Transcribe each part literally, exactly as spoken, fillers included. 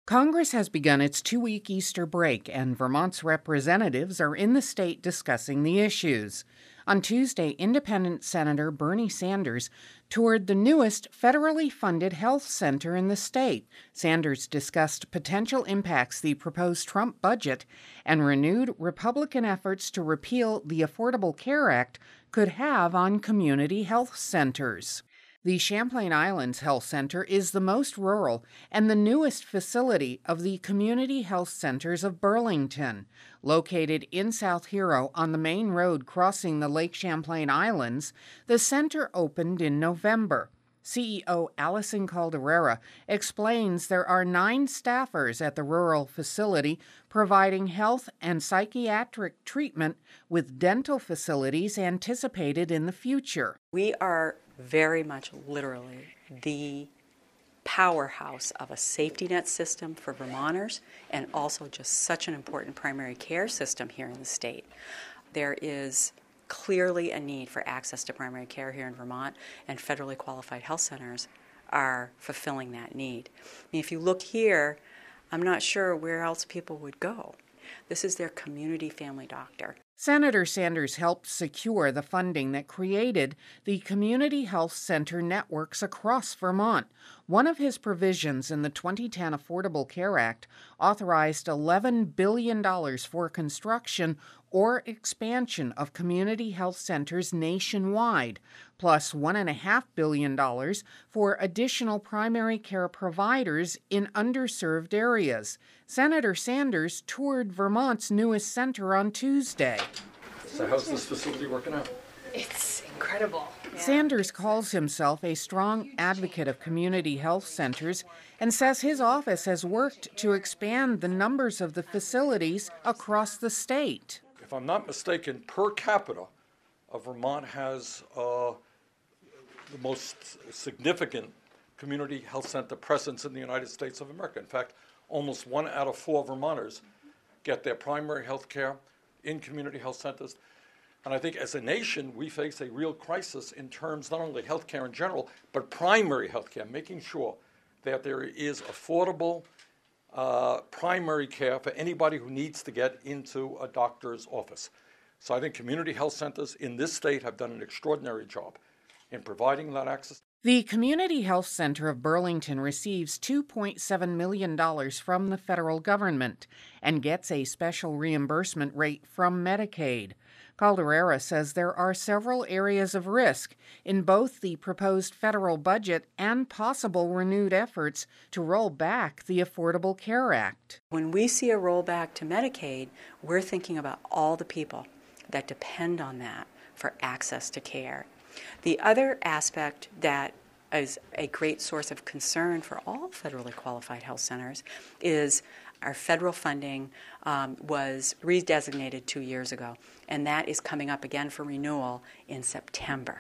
Congress has begun its two-week Easter break, and Vermont's representatives are in the state discussing the issues. On Tuesday, Independent Senator Bernie Sanders toured the newest federally funded health center in the state. Sanders discussed potential impacts the proposed Trump budget and renewed Republican efforts to repeal the Affordable Care Act could have on community health centers. The Champlain Islands Health Center is the most rural and the newest facility of the Community Health Centers of Burlington. Located in South Hero on the main road crossing the Lake Champlain Islands, the center opened in November. C E O Allison Calderera explains there are nine staffers at the rural facility providing health and psychiatric treatment, with dental facilities anticipated in the future. We are very much literally the powerhouse of a safety net system for Vermonters, and also just such an important primary care system here in the state. There is clearly a need for access to primary care here in Vermont, and federally qualified health centers are fulfilling that need. I mean, if you look here, I'm not sure where else people would go. This is their community family doctor. Senator Sanders helped secure the funding that created the community health center networks across Vermont. One of his provisions in the twenty ten Affordable Care Act authorized eleven billion dollars for construction or expansion of community health centers nationwide, plus one point five billion dollars for additional primary care providers in underserved areas. Senator Sanders toured Vermont's newest center on Tuesday. So how's this facility working out? It's incredible. Yeah. Sanders calls himself a strong advocate of community health centers and says his office has worked to expand the numbers of the facilities across the state. If I'm not mistaken, per capita, uh, Vermont has uh, the most significant community health center presence in the United States of America. In fact, almost one out of four Vermonters get their primary health care in community health centers. And I think as a nation, we face a real crisis in terms not only health care in general, but primary health care, making sure that there is affordable uh, primary care for anybody who needs to get into a doctor's office. So I think community health centers in this state have done an extraordinary job in providing that access. The Community Health Center of Burlington receives two point seven million dollars from the federal government and gets a special reimbursement rate from Medicaid. Calderera says there are several areas of risk in both the proposed federal budget and possible renewed efforts to roll back the Affordable Care Act. When we see a rollback to Medicaid, we're thinking about all the people that depend on that for access to care. The other aspect that is a great source of concern for all federally qualified health centers is our federal funding um, was redesignated two years ago, and that is coming up again for renewal in September.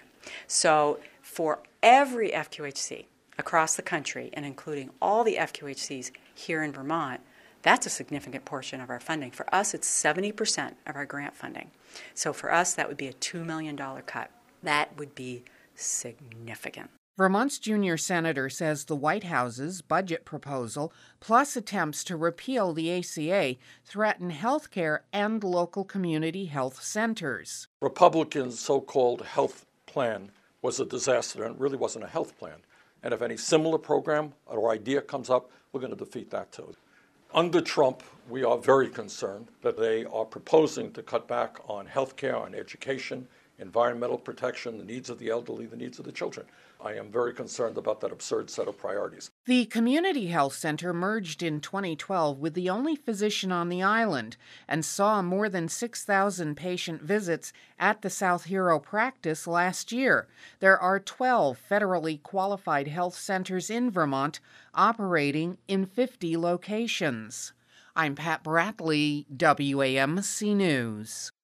So for every F Q H C across the country, and including all the F Q H Cs here in Vermont, that's a significant portion of our funding. For us, it's seventy percent of our grant funding. So for us, that would be a two million dollars cut. That would be significant. Vermont's junior senator says the White House's budget proposal, plus attempts to repeal the A C A, threaten health care and local community health centers. Republicans' so-called health plan was a disaster, and it really wasn't a health plan. And if any similar program or idea comes up, we're going to defeat that too. Under Trump, we are very concerned that they are proposing to cut back on health care, on education, environmental protection, the needs of the elderly, the needs of the children. I am very concerned about that absurd set of priorities. The Community Health Center merged in twenty twelve with the only physician on the island and saw more than six thousand patient visits at the South Hero practice last year. There are twelve federally qualified health centers in Vermont operating in fifty locations. I'm Pat Bradley, W A M C News.